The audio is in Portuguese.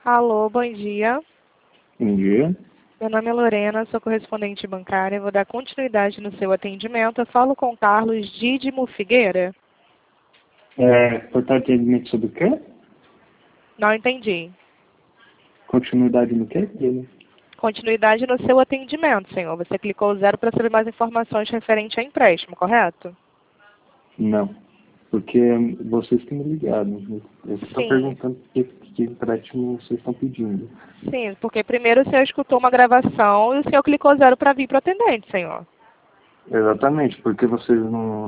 Alô, bom dia. Bom dia. Meu nome é Lorena, sou correspondente bancária. Vou dar continuidade no seu atendimento. Eu falo com Carlos Dídimo Figueira. Portal de atendimento sobre o quê? Não entendi. Continuidade no quê? Continuidade no seu atendimento, senhor. Você clicou 0 para saber mais informações referente a empréstimo, correto? Não. Porque vocês que me ligaram. Eu estou Sim. perguntando que empréstimo vocês estão pedindo. Sim, porque primeiro o senhor escutou uma gravação e o senhor clicou 0 para vir para o atendente, senhor. Exatamente, porque vocês não